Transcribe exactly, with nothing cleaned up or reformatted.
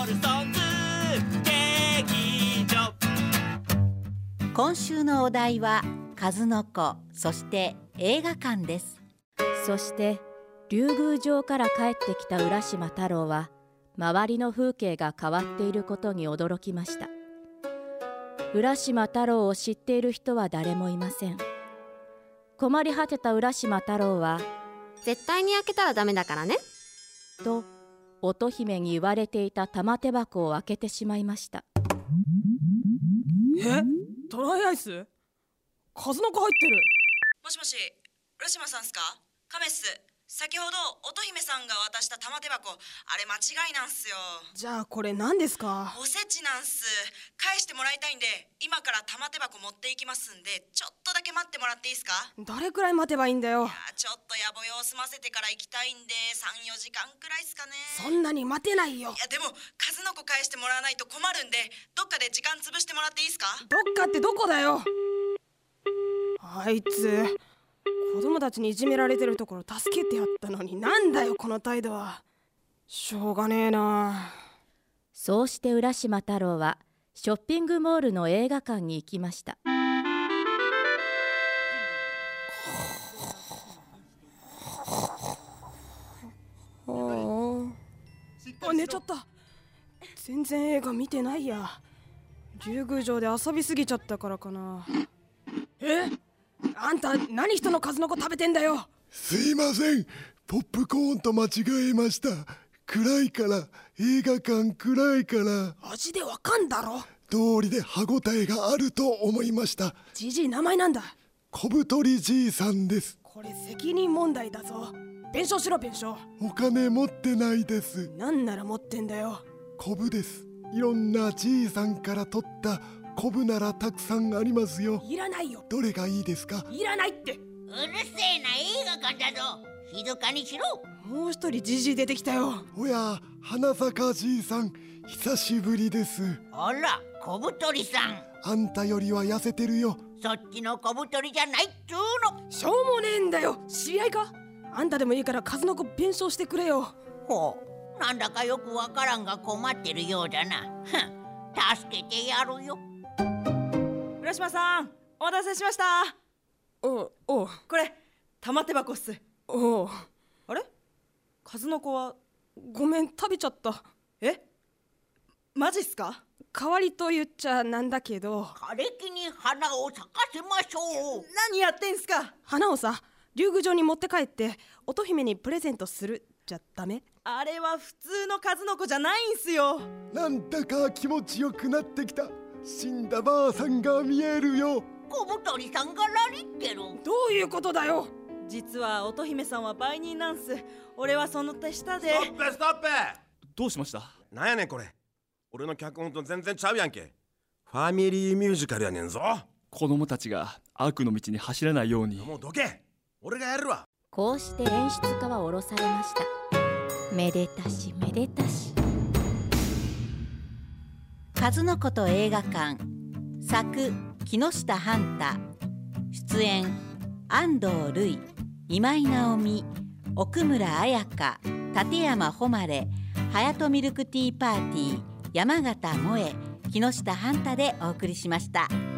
ソンズ劇場。 今週のお題は数の子、そして映画館です。 そして竜宮城から帰ってきた浦島太郎は周りの風景が変わっていることに驚きました。浦島太郎を知っている人は誰もいません。困り果てた浦島太郎は、 絶対に開けたらダメだからねと乙姫に言われていた玉手箱を開けてしまいました。 え、ドライアイス？数の子入ってる。 もしもし、浦島さんすか？カメっす。先ほど乙姫さんが渡した玉手箱、あれ間違いなんすよ。 じゃあこれ何ですか？ おせちなんす。返してもらいたいんで、今から玉手箱持っていきますんで、ちょっとだけ待ってもらっていいですか？ どれくらい待てばいいんだよ。 いや、ちょっとやぼ用済ませてから行きたいんで、さん、よじかんくらいっすかね。 そんなに待てないよ。 いやでも数の子返してもらわないと困るんで、どっかで時間潰してもらっていいですか？ どっかってどこだよ。あいつ子供たちにいじめられてるところ助けてやったのに、なんだよこの態度は。しょうがねえな。 そうして浦島太郎はショッピングモールの映画館に行きました。 あ、寝ちゃった。全然映画見てないや。竜宮城で遊びすぎちゃったからかな。え？あんた何人の数の子食べてんだよ。 すいません、ポップコーンと間違えました。暗いから、映画館暗いから。 味でわかんだろ。 通りで歯ごたえがあると思いました。 じじい名前なんだ？ 小太りじいさんです。 これ責任問題だぞ。弁償しろ弁償。 お金持ってないです。 なんなら持ってんだよ。 コブです。いろんなじいさんから取ったコブならたくさんありますよ。 いらないよ。 どれがいいですか？ いらないって。 うるせえな、映画館だぞ。静かにしろ。 もう一人じじい出てきたよ。 おや、花坂じいさん、久しぶりです。 あら、小太りさん。 あんたよりは痩せてるよ。 そっちの小太りじゃないっつーの。 しょうもねえんだよ。知り合いか？あんたでもいいから数の子弁償してくれよ。 ほう、なんだかよくわからんが困ってるようだな。ふん、助けてやるよ。 浦島さん、お待たせしました。 おおう、 これ玉手箱っす。 おう。 あれ、数の子は？ ごめん、食べちゃった。 え、マジっすか？ 代わりと言っちゃなんだけど、 枯れ木に花を咲かせましょう。 何やってんすか？ 花をさ、竜宮城に持って帰って乙姫にプレゼントするじゃダメ？ あれは普通の数の子じゃないんすよ。 なんだか気持ちよくなってきた。死んだばあさんが見えるよ。 小太りさんがラリってる。 どういうことだよ。 実は乙姫さんは売人なんす。俺はその手下で。 ストップストップ。 どうしました？ なんやねんこれ。俺の脚本と全然ちゃうやんけ。ファミリーミュージカルやねんぞ。 子供たちが悪の道に走らないように。 もうどけ、俺がやるわ。 こうして演出家は降ろされました。めでたしめでたし。 数の子と映画館、作木下半太、出演安藤瑠衣、今井直美、奥村彩香、立山誉、隼人ミルクティーパーティー、山形萌、木下半太でお送りしました。